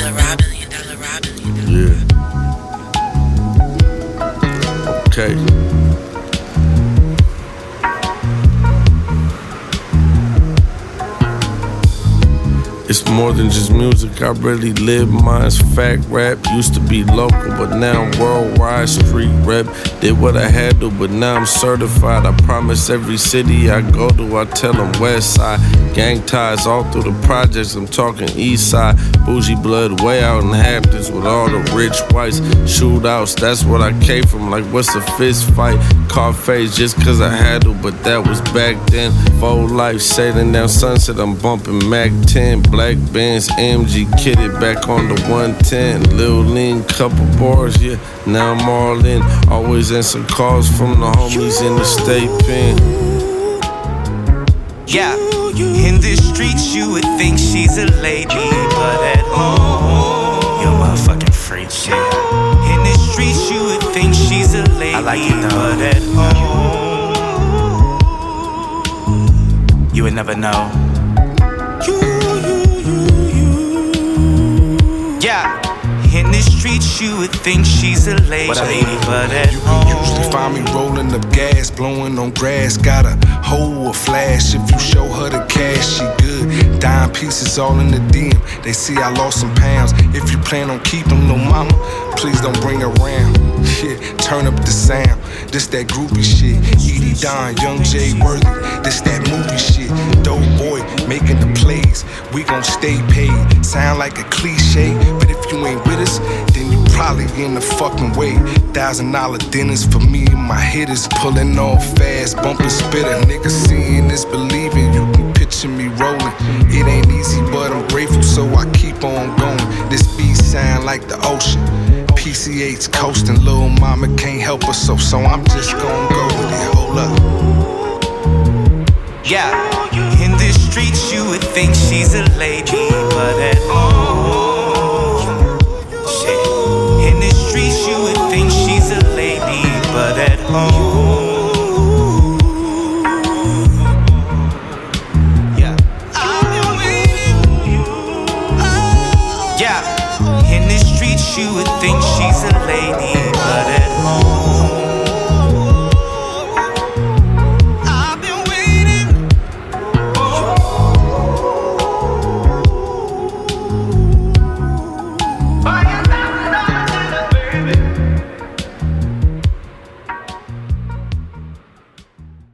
Yeah. Okay. It's more than just music, I really live mine's fact rap. Used to be local, but now I'm worldwide. Street rap, did what I had to, but now I'm certified. I promise every city I go to, I tell them west side. Gang ties all through the projects, I'm talking east side. Bougie blood way out in Hamptons with all the rich whites. Shootouts, that's what I came from, like what's a fist fight? Car face just cause I had to, but that was back then. Full life sailing down Sunset, I'm bumping Mac 10. Black Benz, AMG kitted back on the 110. Lil Lean, couple bars, yeah, now I'm all in. Always answer calls from the homies in the state pen. Yeah, in the streets you would think she's a lady, but at home, you're a motherfucking freak, shit. In the streets you would think she's a lady, I like it, but at home, you would never know. Yeah, in the streets you would think she's a lady, but at home, you can usually find me rolling up gas, blowing on grass. Got a hoe, a flash. If you show her the cash, she good. Dime pieces all in the DM. They see I lost some pounds. If you plan on keeping little mama, please don't bring her around. Yeah, turn up the sound. This that groupie shit. Edie Don, Young Jay Worthy. This that movie shit. Dope boy making the plays. We gon' stay paid. Sound like a cliche, but if you ain't with us, then you probably in the fucking way. $1,000 dinners for me and my hitters. Pulling off fast, bumping spitter. Niggas seeing is believing. You can picture me rolling. It ain't easy, but I'm grateful, so I keep on going. This beat sound like the ocean. PCH coasting, little mama can't help us, so I'm just gon' go with it. Hold up. Yeah, in the streets you would think she's a lady, but at home, shit. In the streets you would think she's a lady, but at home.